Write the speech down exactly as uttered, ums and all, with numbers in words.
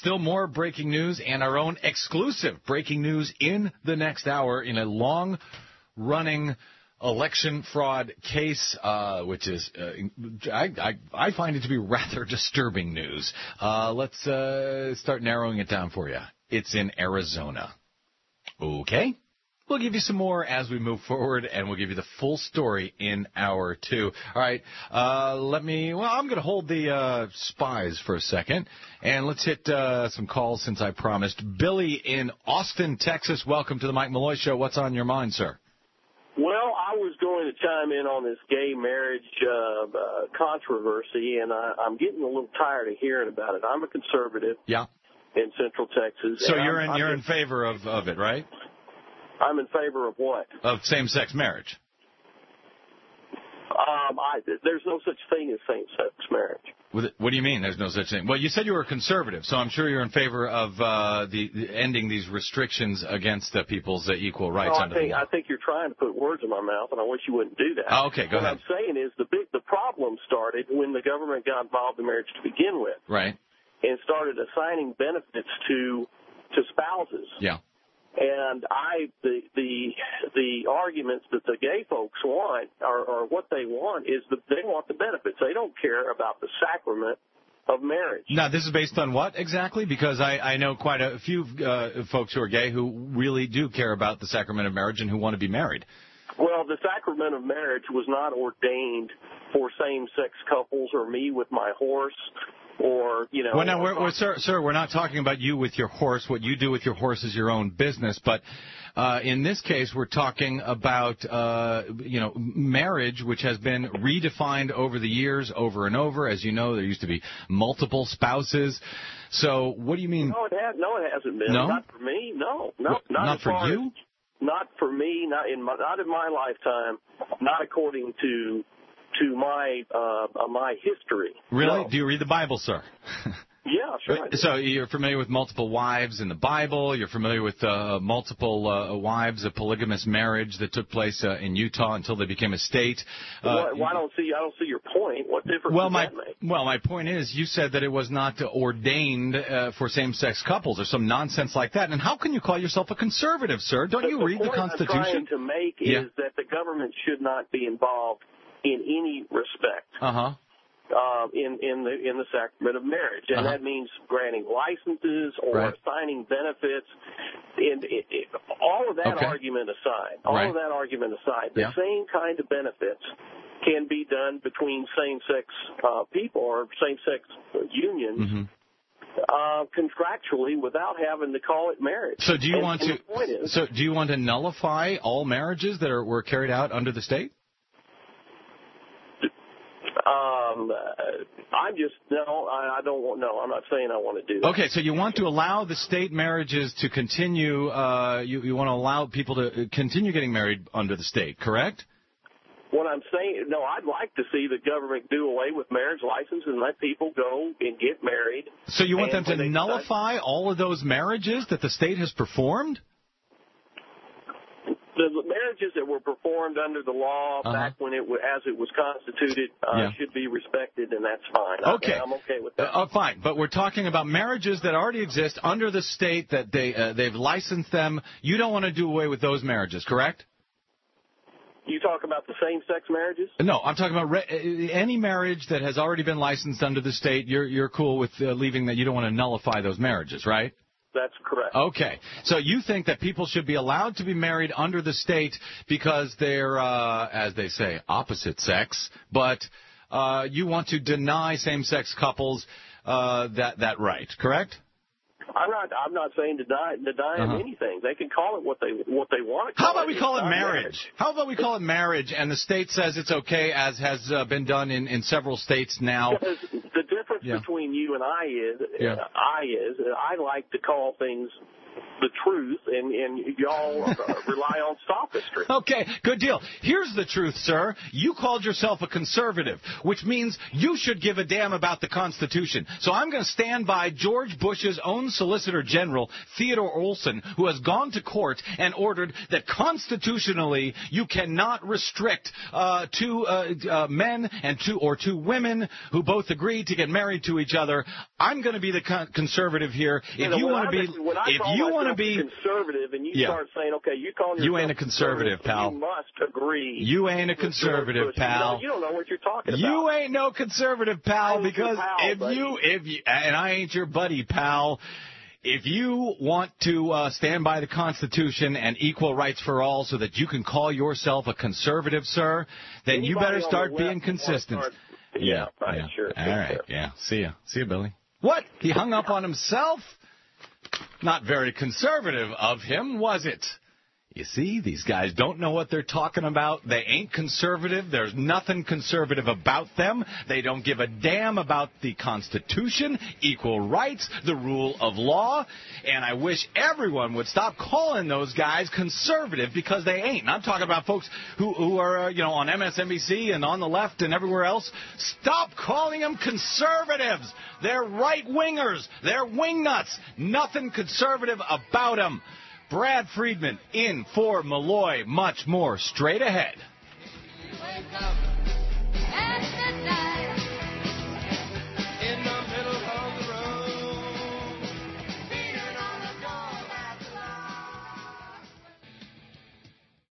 Still more breaking news and our own exclusive breaking news in the next hour in a long-running election fraud case, uh, which is, uh, I, I, I find it to be rather disturbing news. Uh, let's uh, start narrowing it down for you. It's in Arizona. Okay. We'll give you some more as we move forward, and we'll give you the full story in hour two. All right, uh, let me, well, I'm going to hold the uh, spies for a second, and let's hit uh, some calls since I promised. Billy in Austin, Texas, welcome to the Mike Malloy Show. What's on your mind, sir? Well, I was going to chime in on this gay marriage uh, uh, controversy, and I, I'm getting a little tired of hearing about it. I'm a conservative yeah. in Central Texas. So you're I'm, in, you're I'm in favor of, of it, right? I'm in favor of what? Of same-sex marriage. Um, I, there's no such thing as same-sex marriage. What do you mean there's no such thing? Well, you said you were a conservative, so I'm sure you're in favor of uh, the, the ending these restrictions against uh, people's uh, equal rights no, under I think, the law. I think you're trying to put words in my mouth, and I wish you wouldn't do that. Oh, okay, go what ahead. What I'm saying is the, big, the problem started when the government got involved in marriage to begin with. Right. And started assigning benefits to to spouses. Yeah. And I, the the the arguments that the gay folks want, or, or what they want, is that they want the benefits. They don't care about the sacrament of marriage. Now, this is based on what exactly? Because I, I know quite a few uh, folks who are gay who really do care about the sacrament of marriage and who want to be married. Well, the sacrament of marriage was not ordained for same-sex couples or me with my horse. Or, you know, well, now, we're, we're, sir, sir, we're not talking about you with your horse. What you do with your horse is your own business. But uh, in this case, we're talking about, uh, you know, marriage, which has been redefined over the years, over and over. As you know, there used to be multiple spouses. So what do you mean? No, it has. No, it hasn't been. No? Not for me. No, no, what, not, not as for far you. As, not for me. Not in my. Not in my lifetime. Not according to. to my uh, my history. Really? No. Do you read the Bible, sir? Yeah, sure. So you're familiar with multiple wives in the Bible. You're familiar with uh, multiple uh, wives, a polygamous marriage that took place uh, in Utah until they became a state. Uh, well, I don't see. I don't see your point. What difference well, does my, that make? Well, my point is, you said that it was not ordained uh, for same-sex couples or some nonsense like that. And how can you call yourself a conservative, sir? Don't the, you the read the Constitution? I'm trying to make is yeah. that the government should not be involved in any respect. Uh huh. Uh, in in the in the sacrament of marriage, and uh-huh. that means granting licenses or right. assigning benefits. And it, it, all of that okay. argument aside, all right. of that argument aside, the yeah. same kind of benefits can be done between same-sex uh, people or same-sex unions. Mm-hmm. Uh, contractually, without having to call it marriage. So, do you and, want and to? The point is, so, do you want to nullify all marriages that are were carried out under the state? Um, uh, I'm just no. I, I don't want. No, I'm not saying I want to do that. Okay, so you want to allow the state marriages to continue. Uh, you you want to allow people to continue getting married under the state, correct? What I'm saying, no, I'd like to see the government do away with marriage license and let people go and get married. So you want them to nullify decide, all of those marriages that the state has performed? The marriages that were performed under the law uh-huh. back when it as it was constituted uh, yeah. should be respected, and that's fine. Okay, I'm okay with that. Uh, fine, but we're talking about marriages that already exist under the state that they uh, they've licensed them. You don't want to do away with those marriages, correct? You talk about the same-sex marriages? No, I'm talking about re- any marriage that has already been licensed under the state. You're you're cool with uh, leaving that. You don't want to nullify those marriages, right? That's correct. Okay. So you think that people should be allowed to be married under the state because they're, uh, as they say, opposite sex, but uh, you want to deny same-sex couples uh, that that right, correct? I'm not. I'm not saying deny denying uh-huh. anything. They can call it what they what they want to call it. How about we call it marriage? marriage? How about we call it marriage, and the state says it's okay, as has uh, been done in, in several states now. Because the difference yeah. between you and I is, yeah. uh, I is, uh, I like to call things the truth, and, and y'all uh, rely on sophistry. Okay, good deal. Here's the truth, sir. You called yourself a conservative, which means you should give a damn about the Constitution. So I'm going to stand by George Bush's own Solicitor General, Theodore Olson, who has gone to court and ordered that constitutionally you cannot restrict uh, two uh, uh, men and two or two women who both agree to get married married to each other. I'm going to be the con- conservative here. If you, know, you want to be, when I if call you want to myself be conservative, and you yeah. start saying, okay, you call yourself you ain't a conservative, pal. You must agree. You ain't a conservative, pal. You don't know what you're talking about. You ain't no conservative, pal, because pal, if buddy. you, if you, and I ain't your buddy, pal. If you want to uh, stand by the Constitution and equal rights for all so that you can call yourself a conservative, sir, then Anybody you better start being left consistent. Start, yeah, yeah, right, yeah. sure. All right, sure. yeah. See ya. See ya, Billy. What? He hung up on himself? Not very conservative of him, was it? You see, these guys don't know what they're talking about. They ain't conservative. There's nothing conservative about them. They don't give a damn about the Constitution, equal rights, the rule of law. And I wish everyone would stop calling those guys conservative, because they ain't. And I'm talking about folks who, who are, uh, you know, on M S N B C and on the left and everywhere else. Stop calling them conservatives. They're right-wingers. They're wingnuts. Nothing conservative about them. Brad Friedman in for Malloy. Much more straight ahead.